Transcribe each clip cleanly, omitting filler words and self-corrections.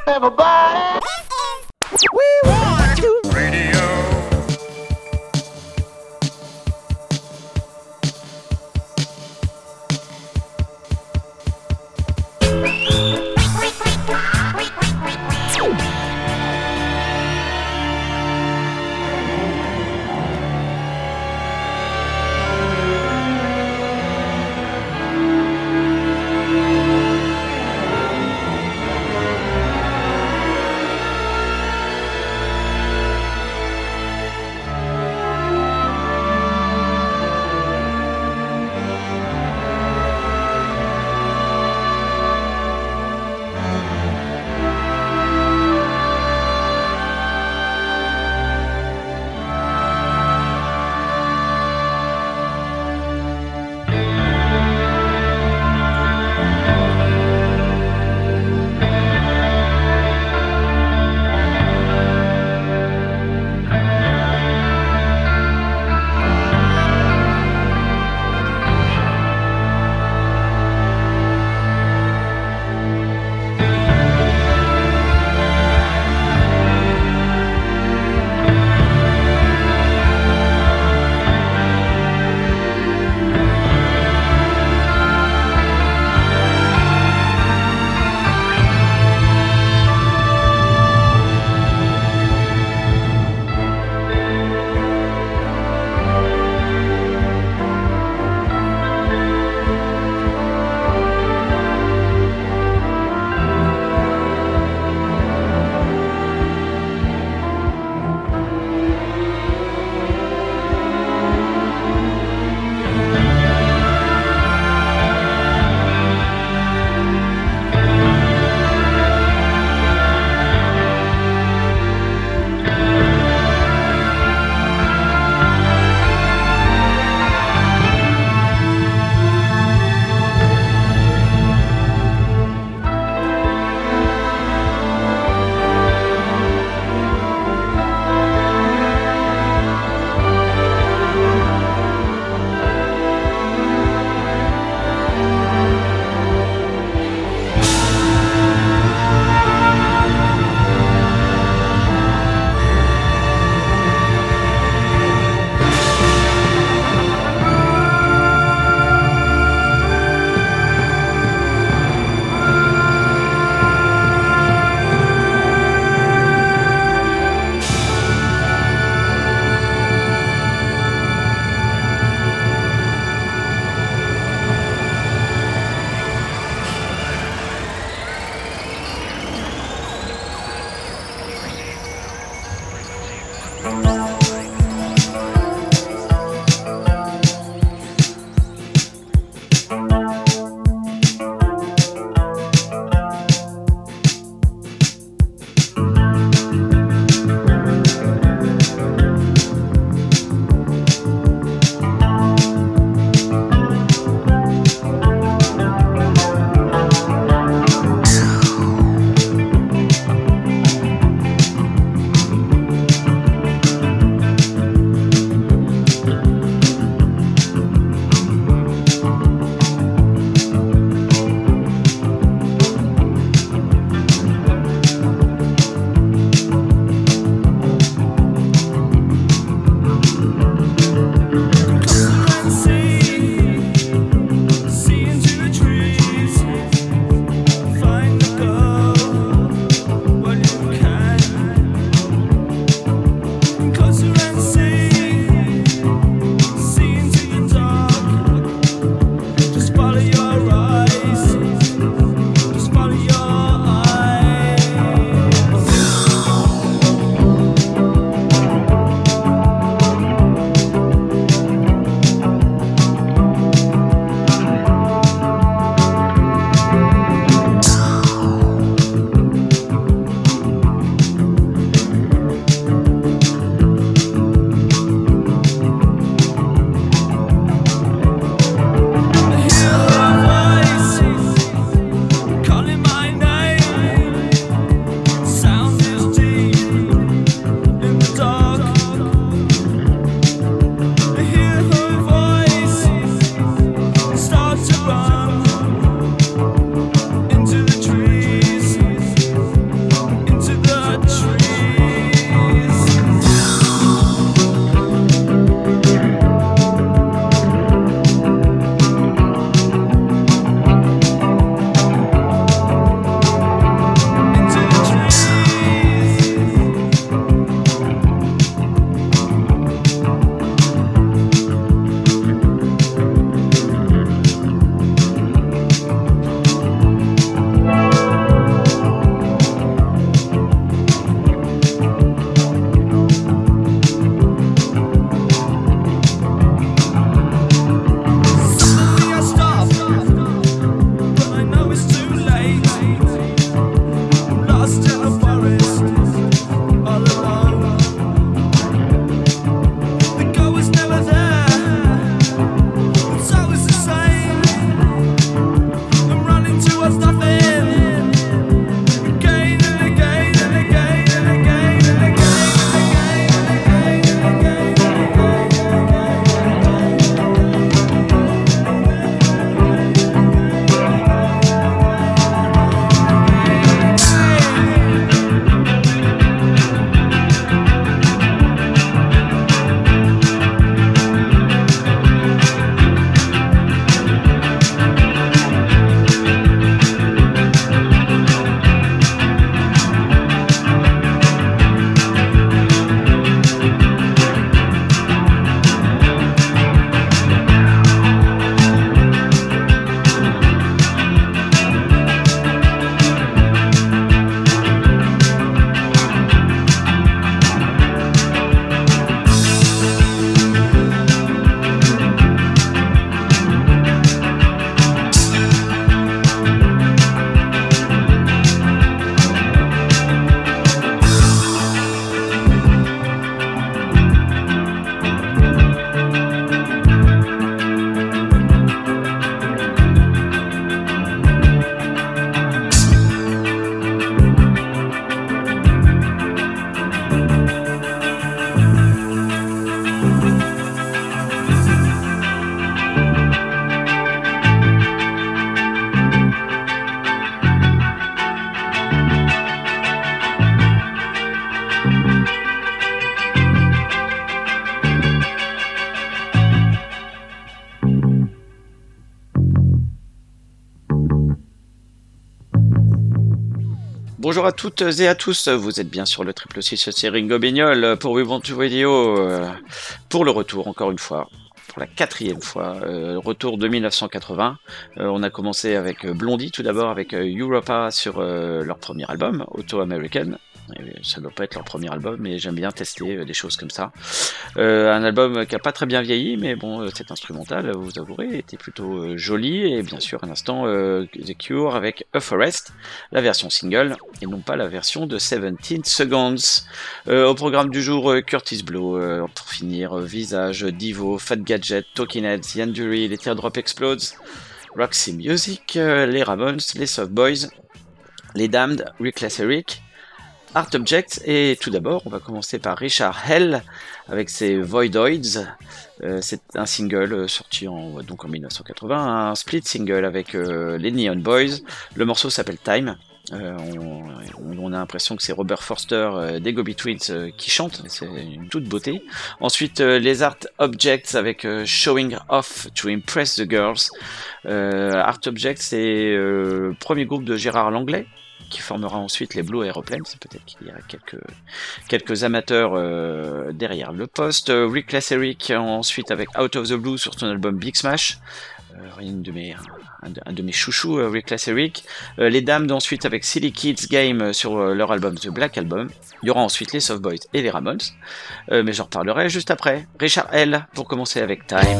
Everybody, we want to radio. Bonjour à toutes et à tous, vous êtes bien sur le 666, c'est Ringo Bignol pour We Want to Radio, pour le retour encore une fois, pour la 4e fois, retour de 1980. On a commencé avec Blondie tout d'abord, avec Europa sur leur premier album, Auto American. Ça doit pas être leur premier album, mais j'aime bien tester des choses comme ça. Un album qui a pas très bien vieilli, mais bon, cet instrumental, vous avouerez, était plutôt joli. Et bien sûr, à l'instant, The Cure avec A Forest, la version single, et non pas la version de 17 Seconds. Au programme du jour, Curtis Blow, pour finir, Visage, Divo, Fat Gadget, Talking Heads, Ian Dury, les Teardrop Explodes, Roxy Music, les Ramones, les Soft Boys, les Damned, Reckless Eric, Art Objects, et tout d'abord on va commencer par Richard Hell avec ses Voidoids. C'est un single sorti donc en 1980, un split single avec les Neon Boys. Le morceau s'appelle Time. On a l'impression que c'est Robert Forster des Gobi Twins qui chante, c'est une toute beauté. Ensuite les Art Objects avec Showing Off to Impress the Girls. Art Objects, c'est le premier groupe de Gérard Langlais, qui formera ensuite les Blue Aeroplanes. Peut-être qu'il y a quelques amateurs derrière le poste. Reckless Eric ensuite avec Out of the Blue sur son album Big Smash. Un de mes chouchous, Reckless Eric. Les Damned ensuite avec Silly Kids Game sur leur album The Black Album. Il y aura ensuite les Soft Boys et les Ramones. Mais j'en reparlerai juste après. Richard Hell pour commencer avec Time.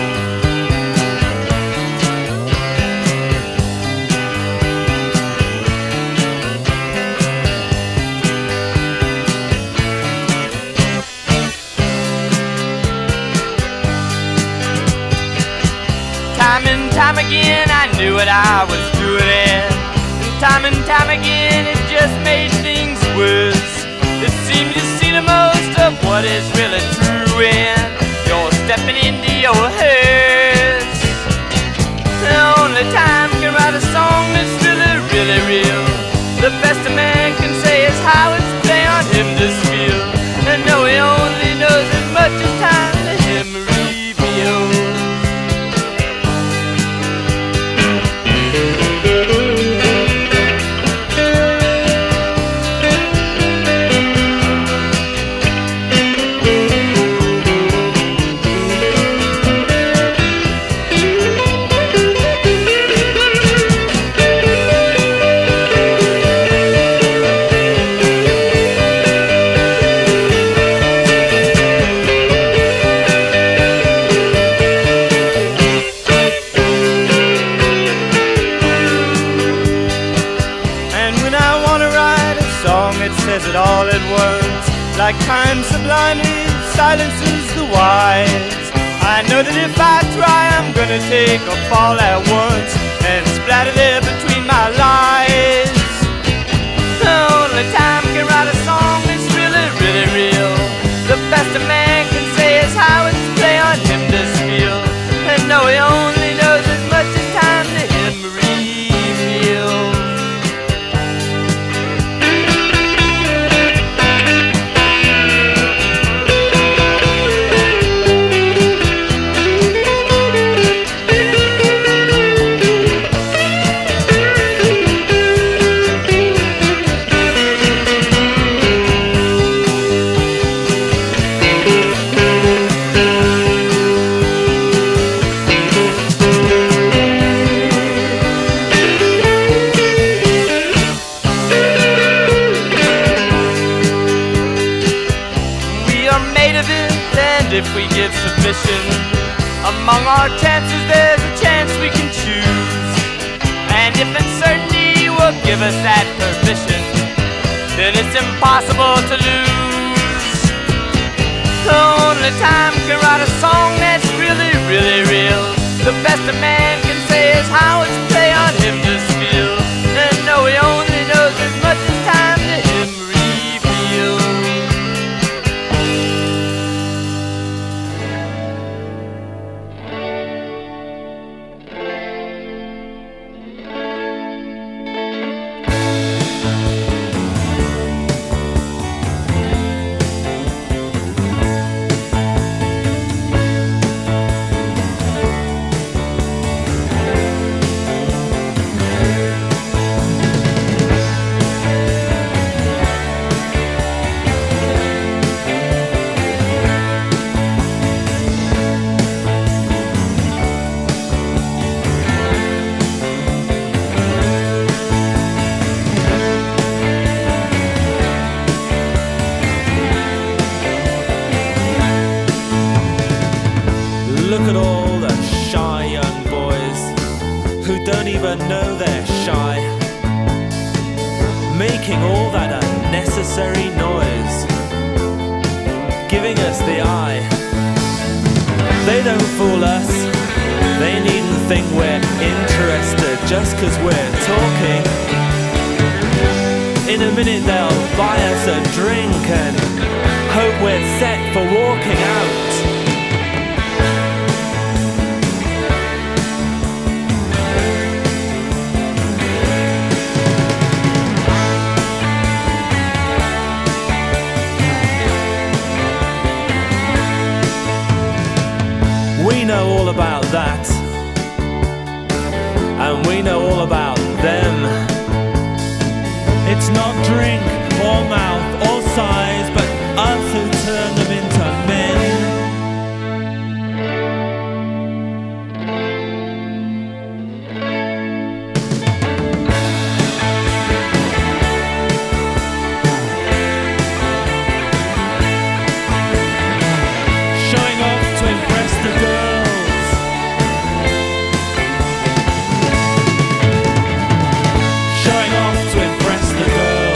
Time again I knew what I was doing, and time again it just made things worse. It seemed to see the most of what is really true when you're stepping into your hearse. Only time can write a song that's really, really real. The best a man can say is how it's play on him this feel. And no, he only knows as much as time to him reveals. Like time sublimely silences the wise. I know that if I try I'm gonna take a fall at once and splatter there between my lies. Only time can write a song that's really, really real. The best a man can say is how it's play on him this feel. And no, he only knows as much as time to him reveals. If we give submission, among our chances there's a chance we can choose. And if uncertainty will give us that permission, then it's impossible to lose. Only time can write a song that's really, really real. The best a man can say is how it's play on him this feel. And no, he only knows as much as time to him reveals. making all that unnecessary noise, giving us the eye. They don't fool us. They needn't think we're interested just 'cause we're talking. In a minute they'll buy us a drink and hope we're set for walking out. We know all about that, and we know all about them. It's not drink or mouth or size, but us who turn them into men. Showing off to impress the girls. Showing off to impress the girls.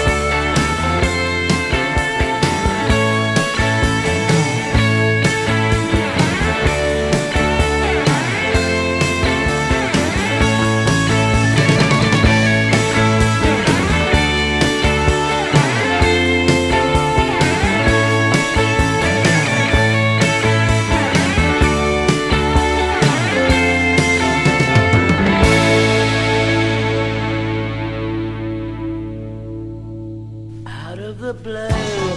Out of the blue,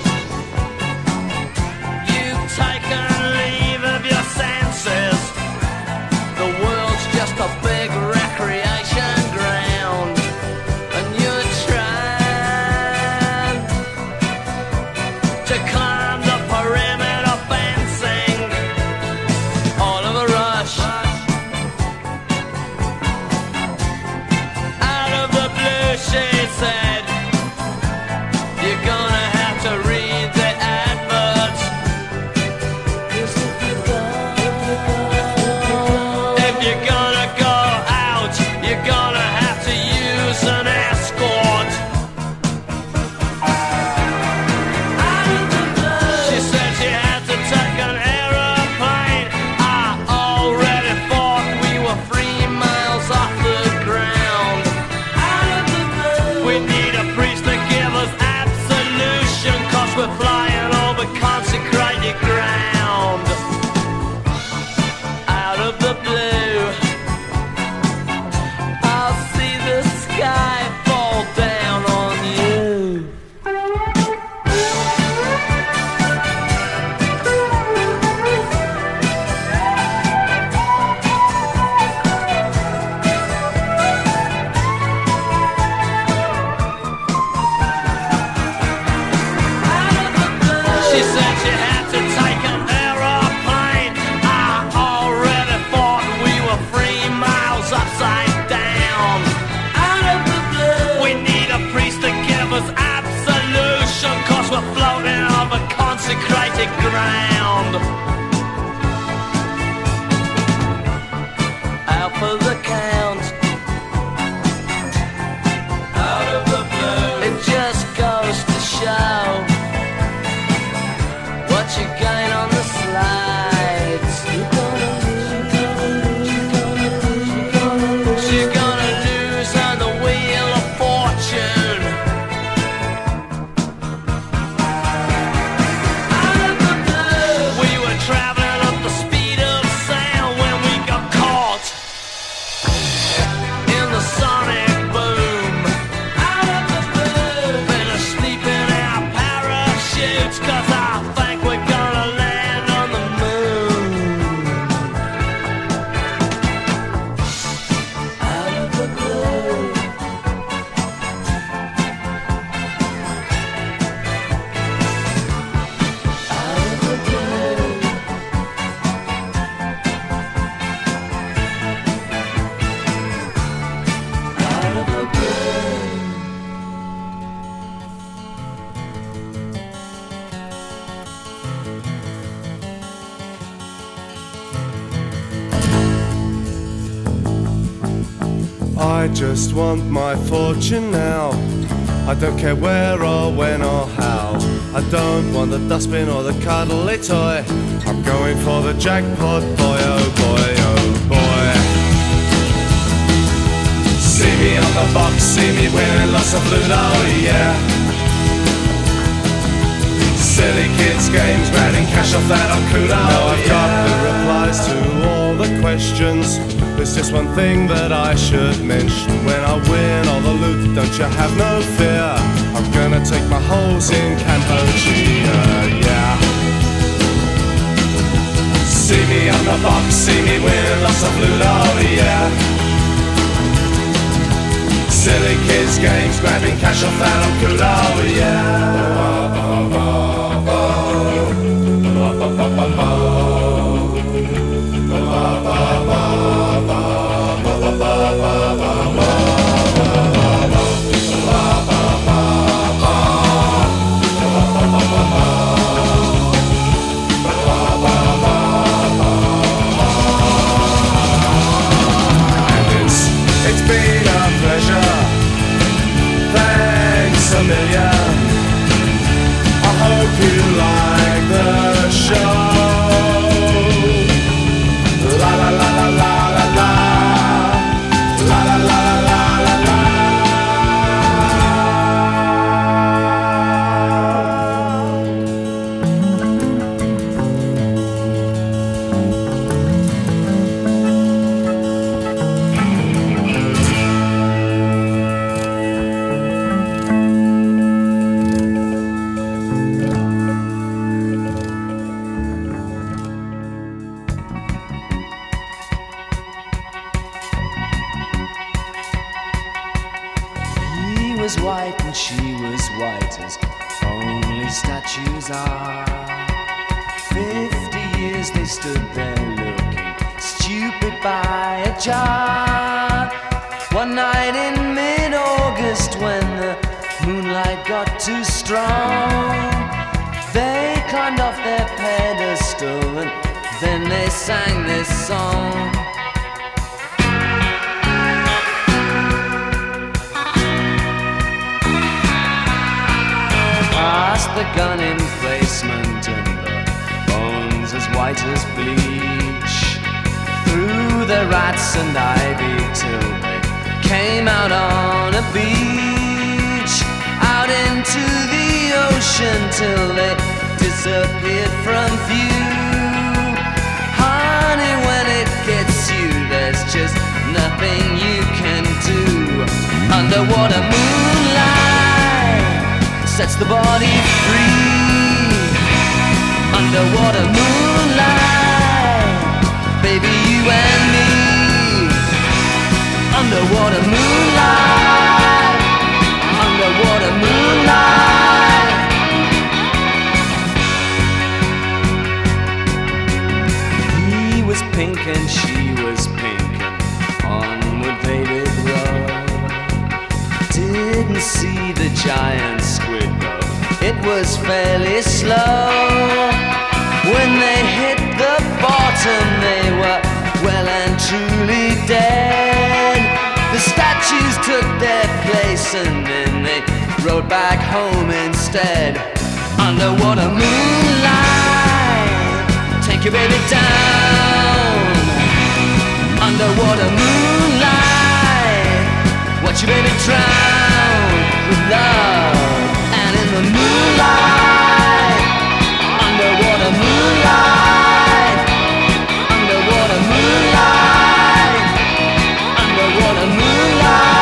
you've taken leave of your senses. The world's just a big recreation ground, and you're trying to climb the perimeter fencing. All of a rush, out of the blue, she said, you're gonna have to read the adverts. If you're gonna go out, you're gonna have to use an escort. She said she had to take an aeroplane. I already thought we were 3 miles off the ground. We need a priest to give us absolution, 'cause we're flying over consecrated ground. Out of the blue, I'll see the sky fall down on you. She said she had to take an aeroplane. I already thought we were 3 miles upside down. Out of the blue, we need a priest to give us absolution, 'cause we're floating over consecrated ground. Out for the count. Out of the blue, it just goes to show what you gain on the slides. She's gonna lose on the wheel of fortune. Out of the blue, we were traveling at the speed of sound when we got caught in the sonic boom. Out of the blue, better sleep in our parachutes, 'cause I think we're gonna land on the moon. Out of the blue, out of the blue. Out of the blue. I just want my fortune now. I don't care where or when or how. I don't want the dustbin or the cuddly toy. I'm going for the jackpot, boy, oh boy, oh boy. See me on the box, see me winning lots of loot, oh yeah. Silly kids games, grinding cash off that on Kudo. Now I've got the replies to all the questions. There's just one thing that I should mention. When I win all the loot, don't you have no fear. I'm gonna take my holes in Cambodia, yeah. See me on the box, see me win lots of loot, oh yeah. Silly kids games, grabbing cash off that on Kudo, yeah. It's been a pleasure. Thanks a million. I hope you like the show. La la la la la la la. La la la la la la la. He was white and she was white as only statues are. 50 years they stood there looking stupid by a jar. One night in mid-August when the moonlight got too strong, they climbed off their pedestal and then they sang this song. Past the gun emplacement and the bones as white as bleach, through the rats and ivy till they came out on a beach, out into the ocean till they disappeared from view. Honey, when it gets you, there's just nothing you can do. Underwater moonlight sets the body free. Underwater moonlight, baby, you and me. Underwater moonlight, underwater moonlight. He was pink and she was pink, and onward they did row. Didn't see the giant squid though, it was fairly slow. When they hit the bottom they were well and truly dead. The statues took their place and then they rode back home instead. Underwater moonlight, take your baby down. Underwater moonlight, watch your baby drown with love. And in the moonlight, underwater moonlight, underwater moonlight, underwater moonlight.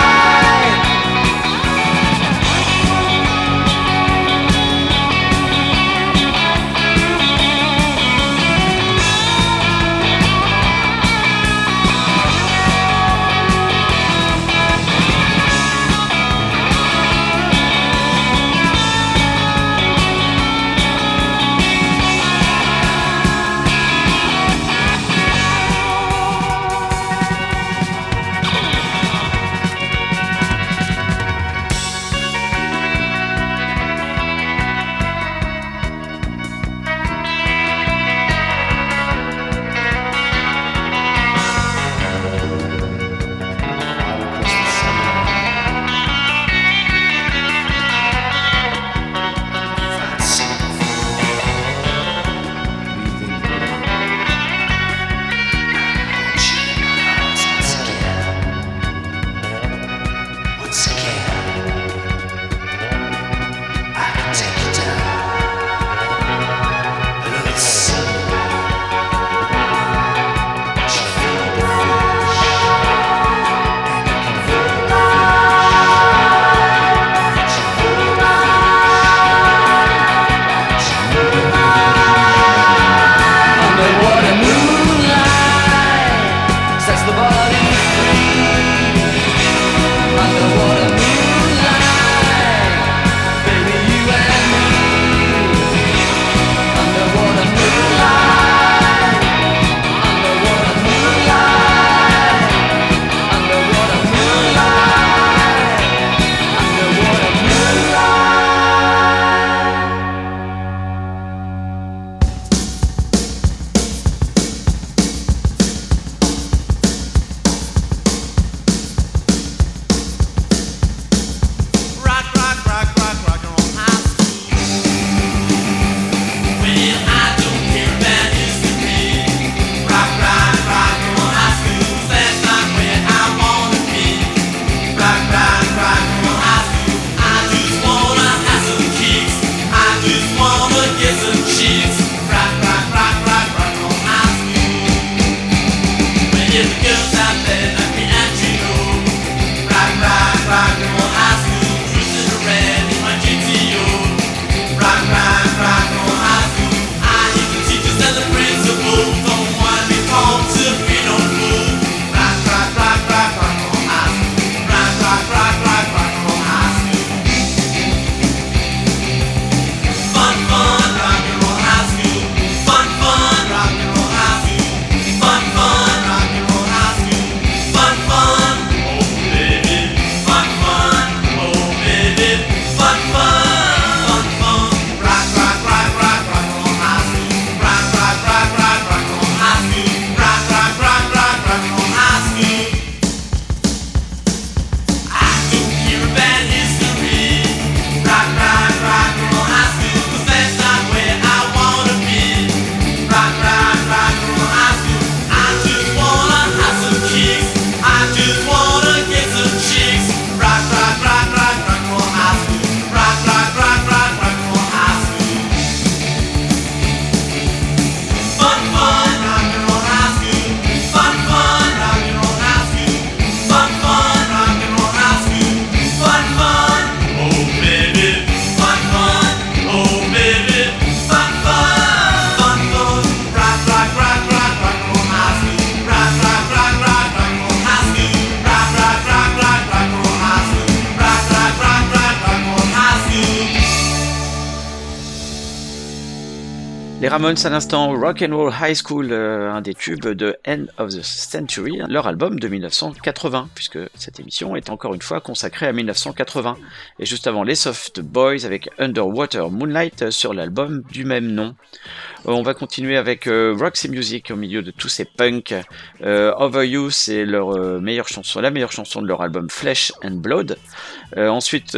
Les Ramones à l'instant, Rock and Roll High School, un des tubes de End of the Century, leur album de 1980, puisque cette émission est encore une fois consacrée à 1980. Et juste avant, les Soft Boys avec Underwater Moonlight sur l'album du même nom. On va continuer avec Roxy Music au milieu de tous ces punks. Over You, c'est leur meilleure chanson, la meilleure chanson de leur album Flesh and Blood. Ensuite,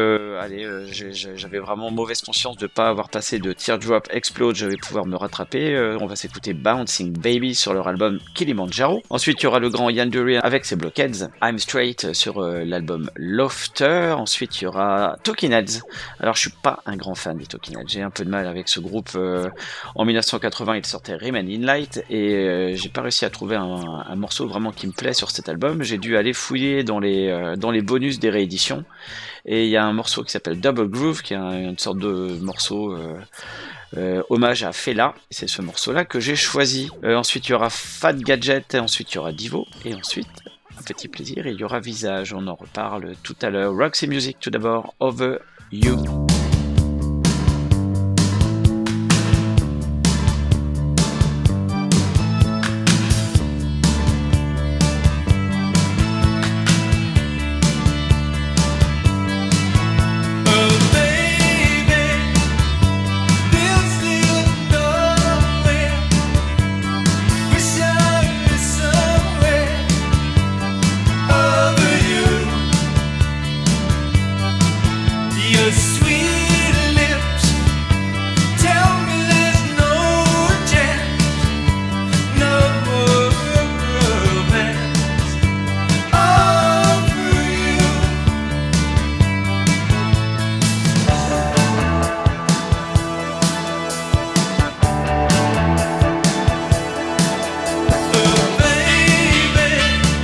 j'avais vraiment mauvaise conscience de ne pas avoir passé de Teardrop Explode, je vais pouvoir me rattraper. On va s'écouter Bouncing Baby sur leur album Kilimanjaro. Ensuite, il y aura le grand Ian Dury avec ses Blockheads, I'm Straight sur l'album Lofter. Ensuite, il y aura Talking Heads. Alors, je suis pas un grand fan des Talking Heads, j'ai un peu de mal avec ce groupe. En 1980, il sortait Remain in Light et j'ai pas réussi à trouver un morceau vraiment qui me plaît sur cet album. J'ai dû aller fouiller dans les bonus des rééditions et il y a un morceau qui s'appelle Double Groove qui est une sorte de morceau hommage à Fela. C'est ce morceau-là que j'ai choisi. Ensuite, il y aura Fat Gadget, ensuite il y aura Divo et ensuite un petit plaisir, il y aura Visage. On en reparle tout à l'heure. Roxy Music tout d'abord, Over You.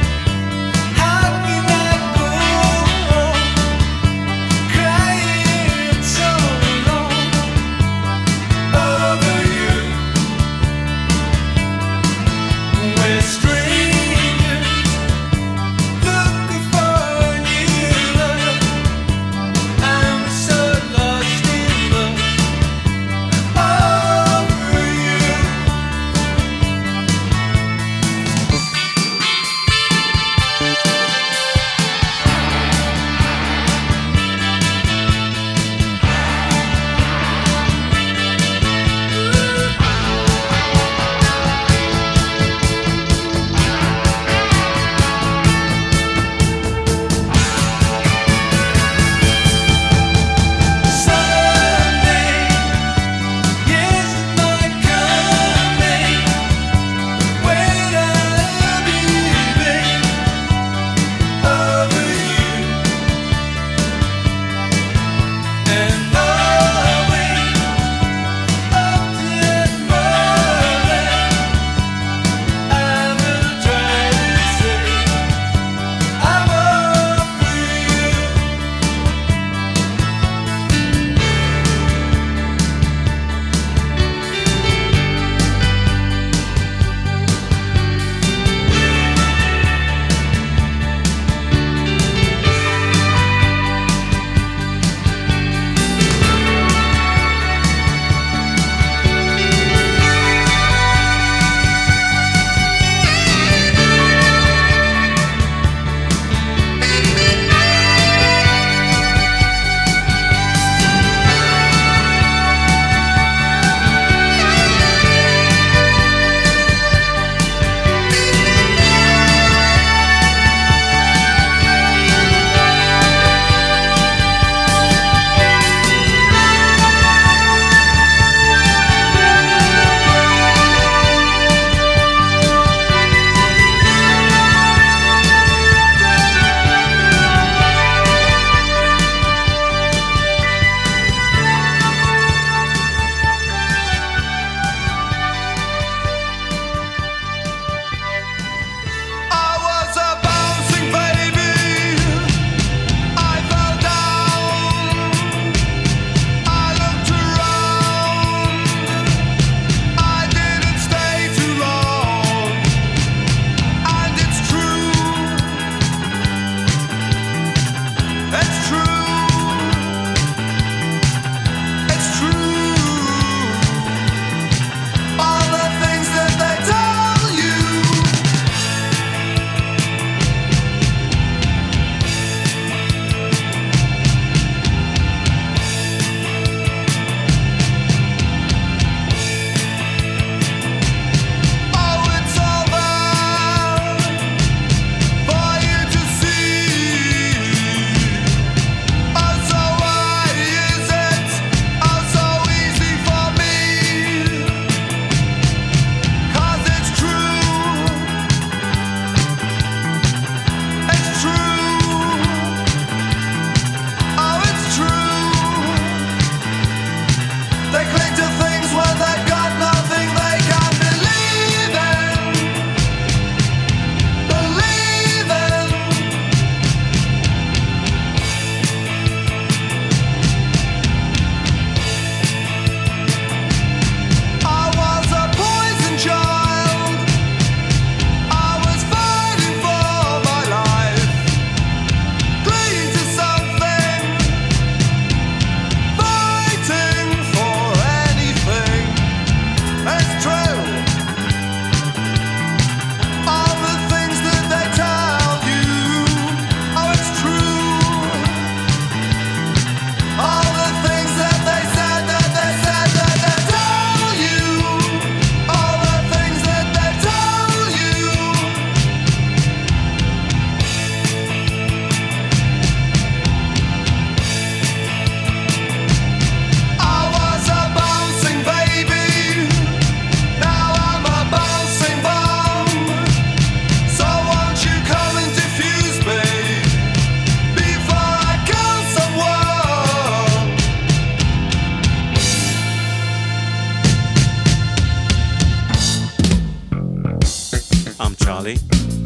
Crying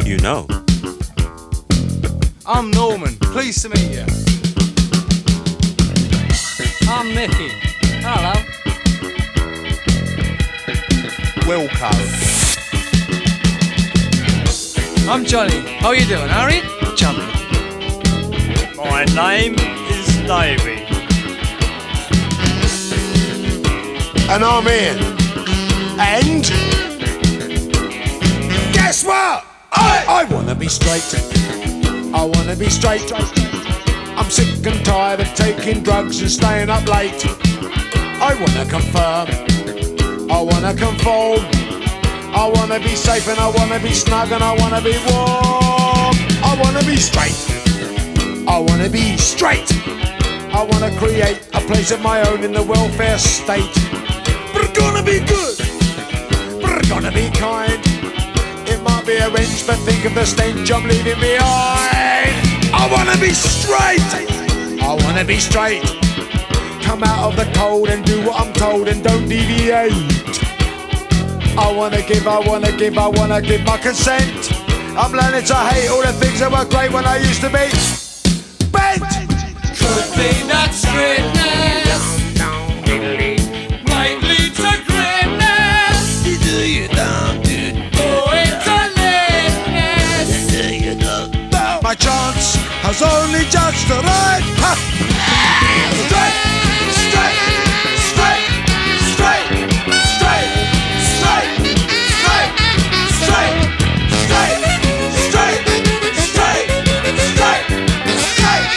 You know. I'm Norman. Pleased to meet you. I'm Mickey. Hello. Wilco. I'm Johnny. How you doing, Harry? Johnny. My name is Davey. And I'm Ian. And guess what? I wanna be straight. I wanna be straight. I'm sick and tired of taking drugs and staying up late. I wanna confirm. I wanna conform. I wanna be safe and I wanna be snug and I wanna be warm. I wanna be straight. I wanna be straight. I wanna create a place of my own in the welfare state. But it's gonna be good. But it's gonna be kind. It might be a wrench, but think of the stench I'm leaving behind. I wanna be straight. I wanna be straight. Come out of the cold and do what I'm told and don't deviate. I wanna give, I wanna give, I wanna give my consent. I'm learning to hate all the things that were great when I used to be bent. Could be that straightness might lead to greatness. Oh, it's a lateness. My chance has only just arrived. Ha! Straight, straight, straight, straight, straight, straight, straight, straight, straight, straight, straight, straight, straight.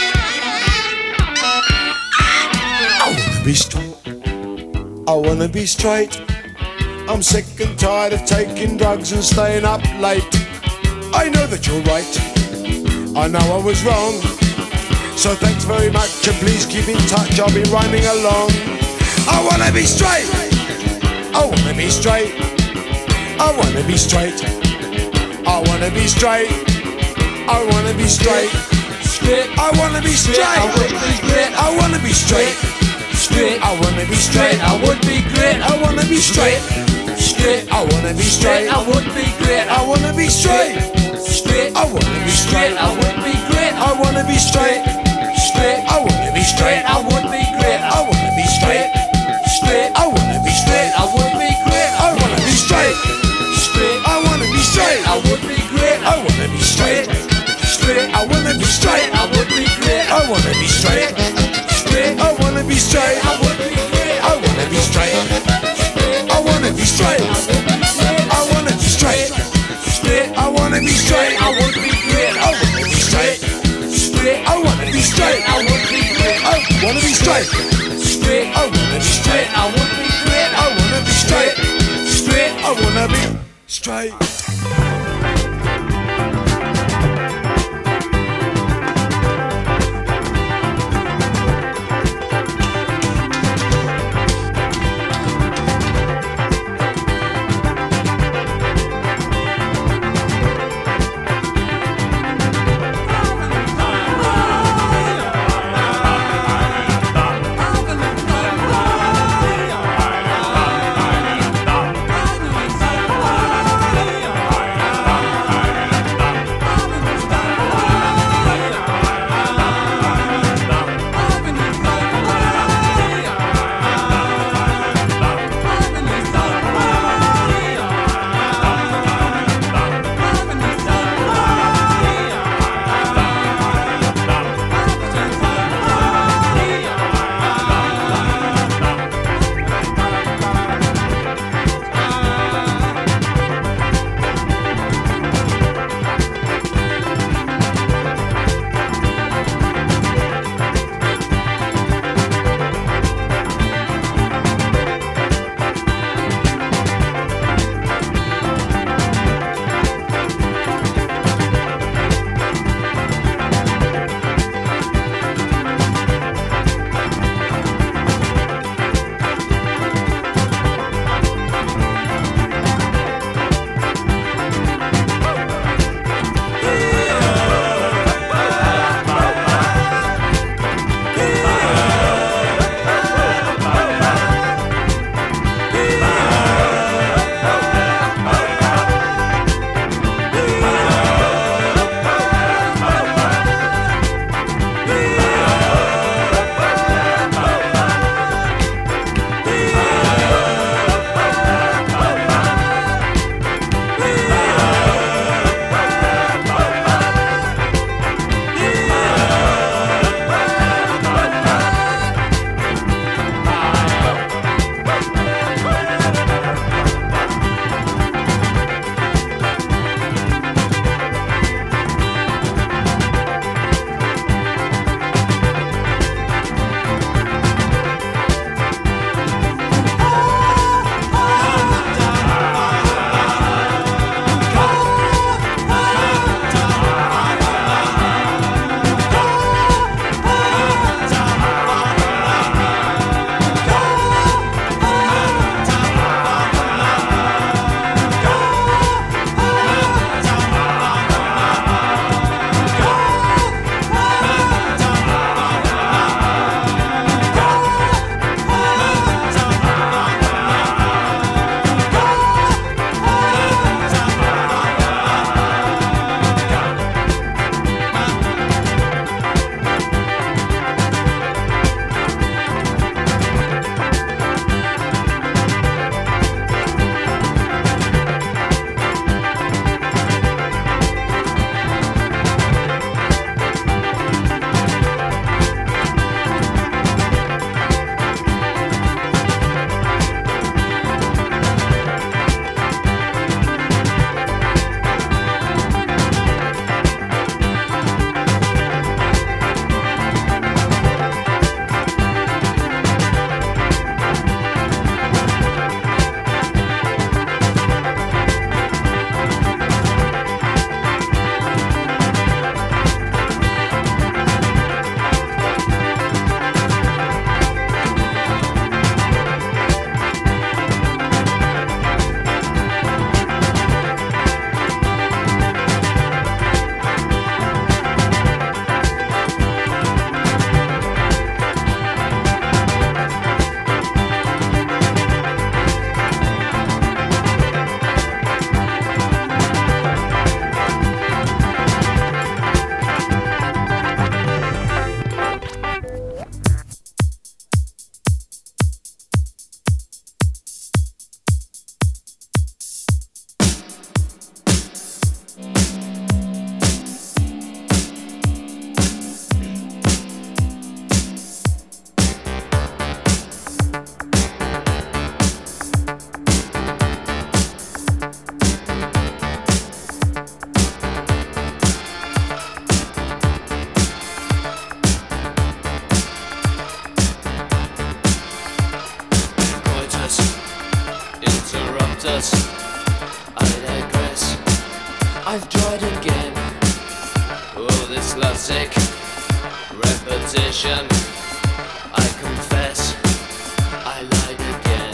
I wanna be straight. I wanna be straight. I'm sick and tired of taking drugs and staying up late. I know that you're right. I know I was wrong. So thanks very much and please keep in touch. I'll be rhyming along. I wanna be straight. I wanna be straight. I wanna be straight. I wanna be straight. I wanna be straight. I wanna be straight. I wanna be straight. I wanna be straight. I would be great. I wanna be straight. I wanna be straight. I would be great. I wanna be straight. I wanna be straight. I would be great. I wanna be straight. I wanna be straight. I would be great. I wanna be straight. I wanna be straight. I would be great. I wanna be straight. I wanna be straight. I would be great. I wanna be straight. I wanna be straight. I would be great. I wanna be straight. I wanna be straight. I would be great. I wanna be straight. I wanna be straight. I wanna be straight. I wanna be straight. I would be great. I wanna be straight. I wanna be straight. I would be great. I wanna be straight. I wanna be straight. I would be great. I wanna be straight. I wanna be straight. lovesick repetition. I confess, I lied again.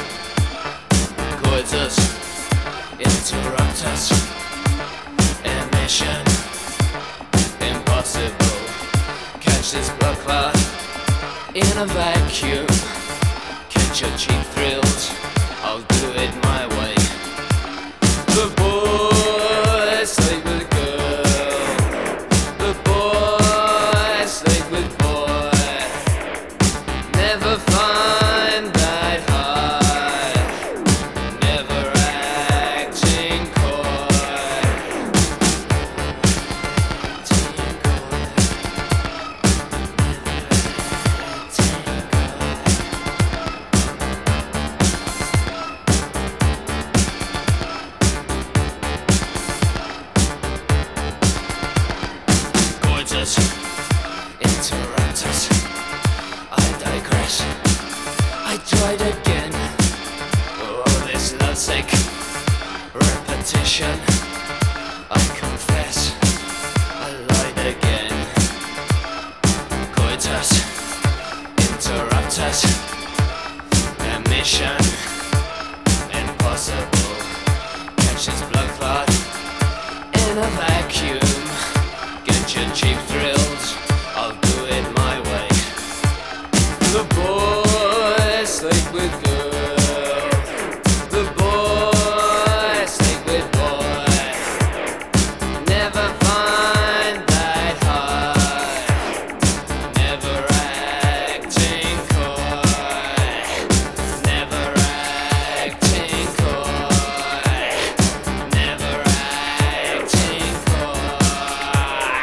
Coitus interruptus. Emission impossible. Catch this blood clot in a vacuum. Catch your cheap thrills, I'll do it my way. The boy sleep with girl. The boy sleep with boy. Never find that high. Never acting coy. Coitus interruptus. I digress. I tried again. Oh, this lovesick repetition. I confess, I lied again. Coitus interruptus. Emission impossible. Catch this blood clot in a vacuum. Get your cheap thrills, I'll do it my way. The boy sleep with girl. The boy sleep with boy. Never find that high. Never acting coy. Never acting coy. Never acting coy.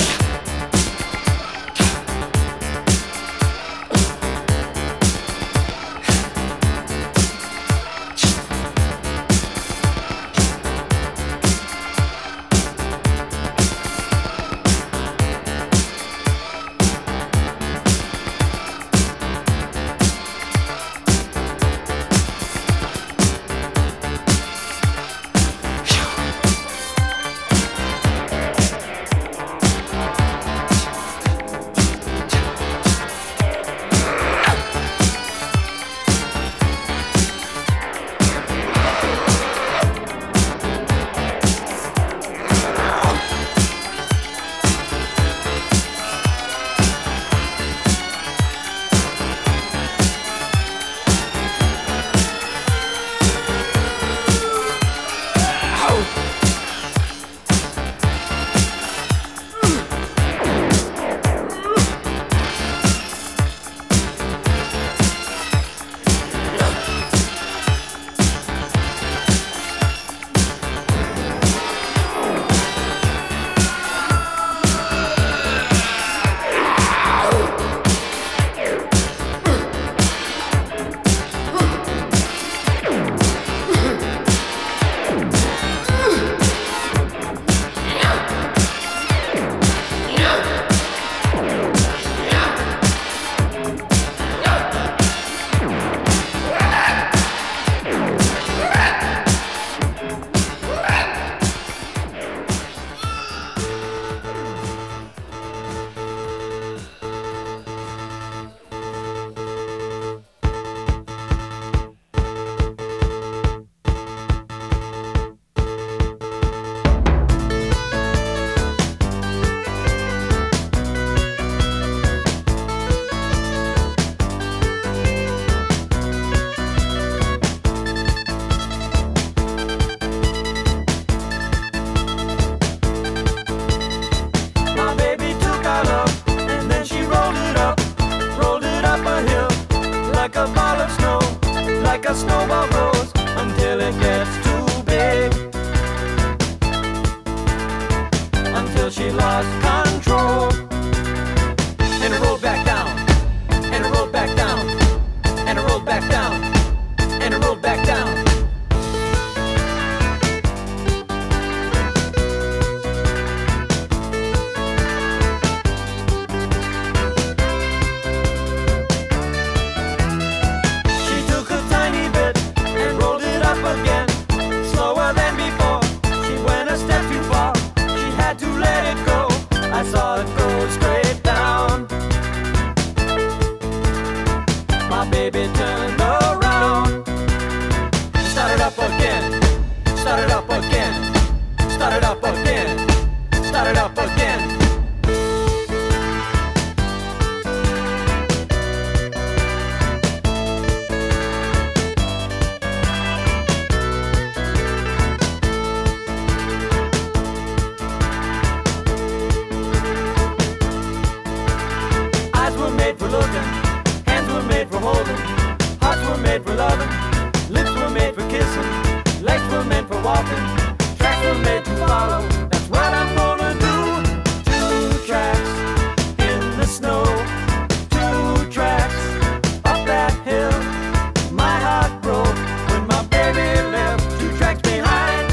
a snowball grows until it gets too big, until she lost control, and it rolled back down, and it rolled back down, and it rolled back down, and it rolled back down. my baby turned around. Started up again, started up again, started up again, started up again. Eyes were made for looking, hands were made for holding, hearts were made for loving, lips were made for kissing, legs were meant for walking, tracks were made to follow. That's what I'm gonna do. 2 tracks in the snow, 2 tracks up that hill. My heart broke when my baby left. 2 tracks behind.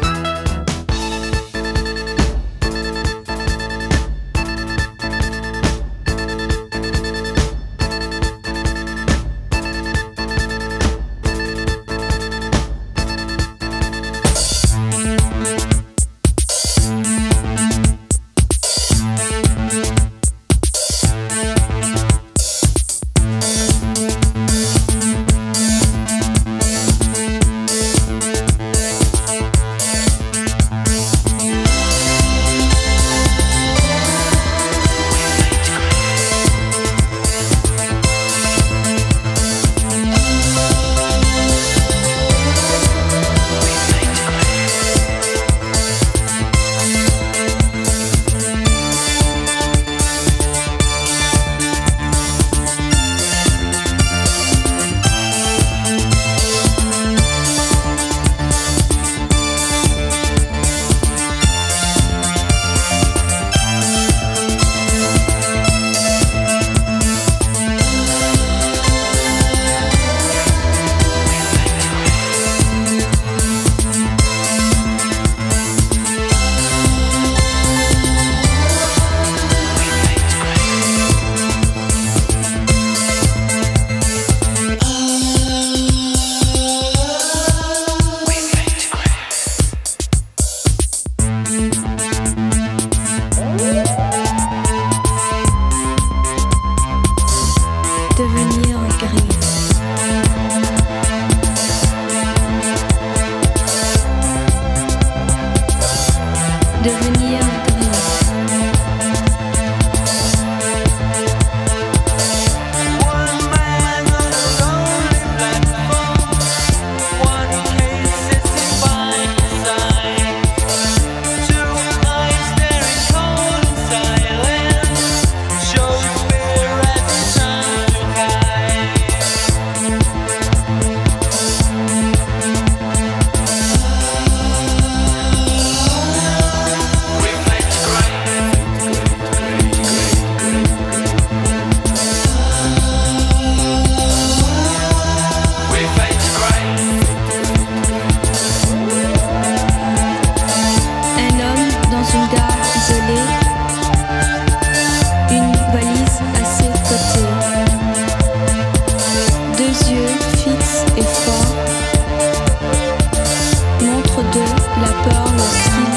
Devenir gris. Devenir gris. One man on a lonely platform, one case sits by his side. 2 eyes staring cold and silent, shows fear as he turns to hide. We fade to grey. We fade to grey. Un homme dans une gare isolée, une valise à ses côtés, 2 yeux fixes et forts, montre de la peur lorsqu'il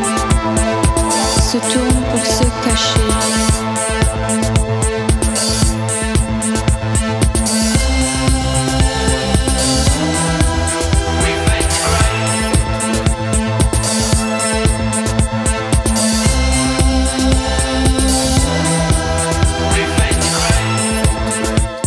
se tourne pour se cacher. We fade to grey. We fade to grey.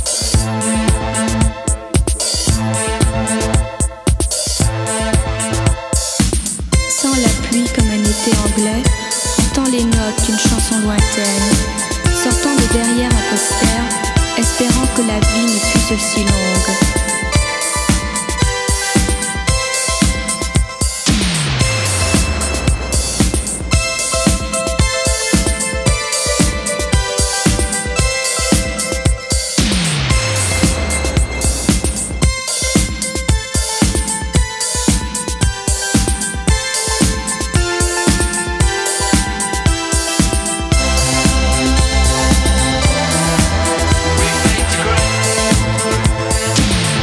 Sans la pluie comme un été anglais, entend les notes d'une chanson lointaine, sortant de derrière un poster, espérant que la vie ne fût aussi longue. We fade to grey.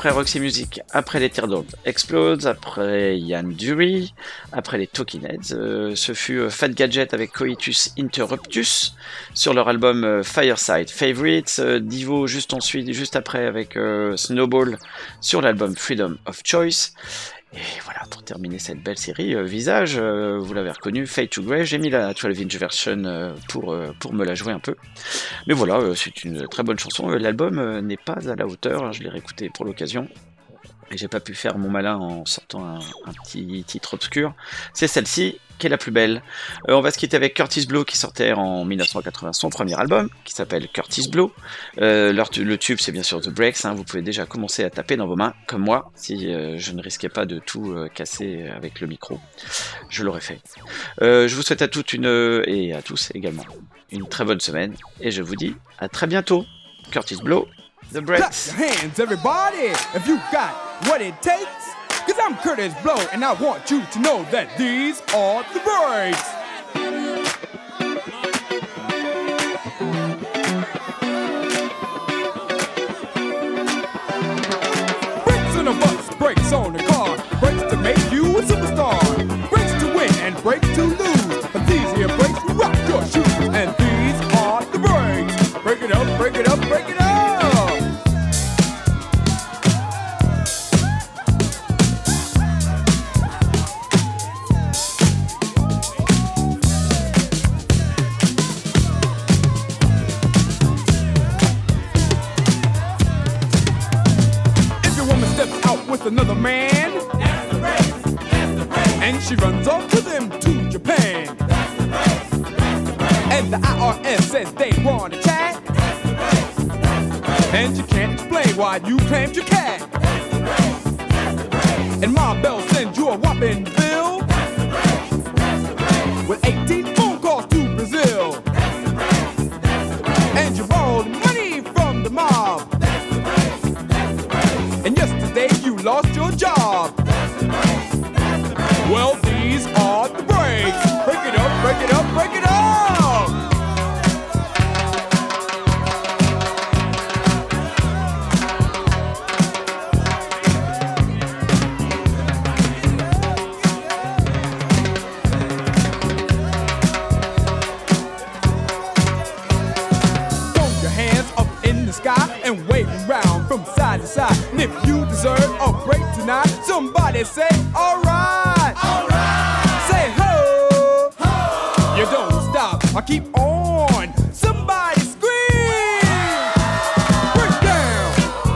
après Roxy Music, après les Teardrop Explodes, après Ian Dury, après les Talking Heads, ce fut Fat Gadget avec Coitus Interruptus sur leur album Fireside Favorites, Divo juste après avec Snowball sur l'album Freedom of Choice. Et voilà, pour terminer cette belle série, Visage, vous l'avez reconnu, Fade to Grey, j'ai mis la 12-inch version pour me la jouer un peu. Mais voilà, c'est une très bonne chanson, l'album n'est pas à la hauteur, hein, je l'ai réécouté pour l'occasion. Et j'ai pas pu faire mon malin en sortant un petit titre obscur. C'est celle-ci qui est la plus belle. On va se quitter avec Curtis Blow qui sortait en 1980 son premier album qui s'appelle Curtis Blow. Le tube c'est bien sûr The Breaks. Hein. Vous pouvez déjà commencer à taper dans vos mains comme moi si je ne risquais pas de tout casser avec le micro. Je l'aurais fait. Je vous souhaite à toutes et à tous également une très bonne semaine et je vous dis à très bientôt. Curtis Blow. The Breaks. Clap your hands, everybody, if you got what it takes. Cause I'm Curtis Blow, and I want you to know that these are the breaks. Brakes on a bus, brakes on the car, brakes to make you a superstar, brakes to win and brakes to lose. But these here brakes rock your shoes, and these are the breaks. Break it up, break it up, break it up. Another man, that's the race, that's the race. And she runs off to them to Japan, that's the race, that's the race. And the IRS says they want to chat, that's the race, that's the race. And you can't explain why you claimed your cat, that's the race, that's the race. And Ma Bell sends you a whopping bill, that's the race, that's the race. With 18 phone calls to Brazil, that's the race, that's the race. And you borrowed money from the mob, that's the race, that's the race. And yesterday you lost your job. That's the breaks. That's the breaks. Well, these are the breaks. Break it up, break it up, break it up. Throw your hands up in the sky and wave around from side to side. And if you deserve a break tonight, somebody say, alright, alright. Say ho, ho. You don't stop, I keep on. Somebody scream, break down.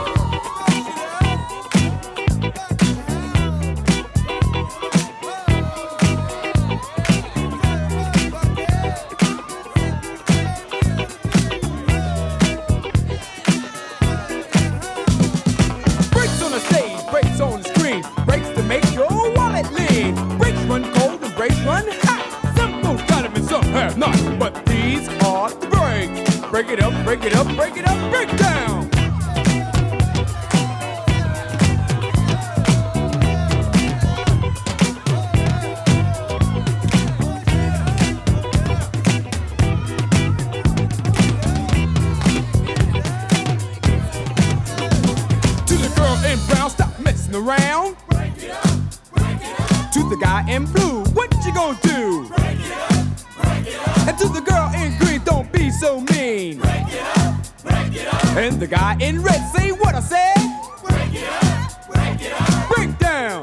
Breaks on the stage, breaks on the screen, breaks to make your wallet lean. Breaks run cold and breaks run hot. Some folks got them and some have not, but these are the breaks. Break it up, break it up, break it up, break down. To the girl in brown, stop messing around. Break it up, break it up. To the guy in blue, what you gonna do? Break it up, break it up. And to the girl in green, don't be so mean. Break it up, break it up. And the guy in red, say what I said. Break it up, break it up. Break down.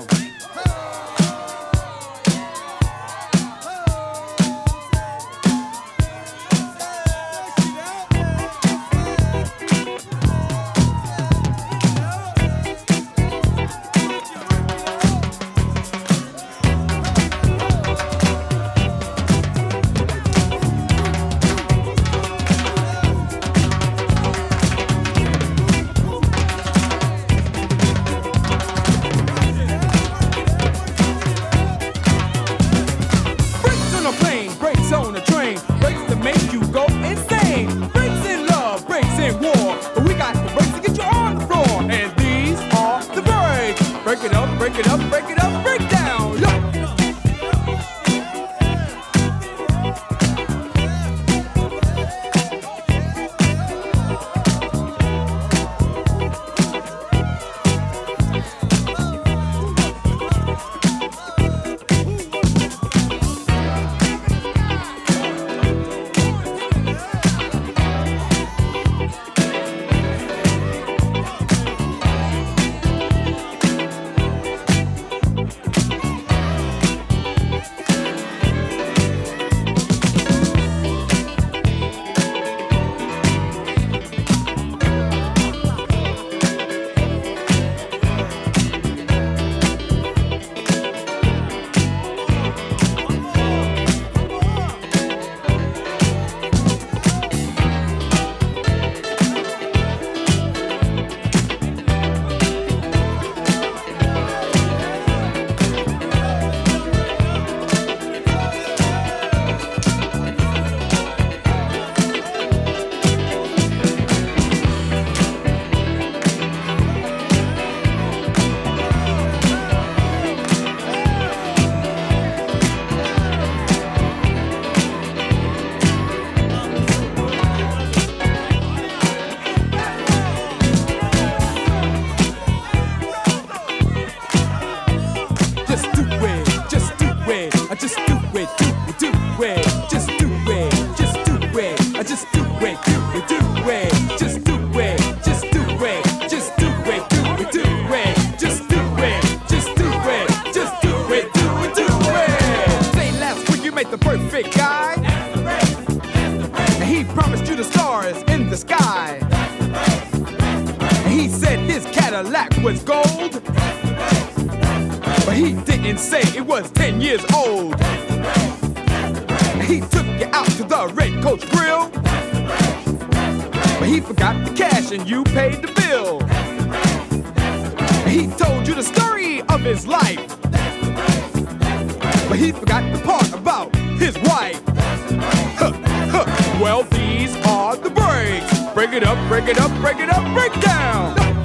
just do it, do it, do it, just do it, just do it, just do it, do it, do it, just do it, just do it, just do it, do it, do it, just do it, just do it, just do it, do it, do it. Say last week you made the perfect guy, and he promised you the stars in the sky. And he said his Cadillac was gold, but he didn't say it was 10 years old. He took you out to the Red Coach Grill, but he forgot the cash and you paid the bill. He told you the story of his life, but he forgot the part about his wife. Well, these are the breaks. Break it up, break it up, break it up, break down.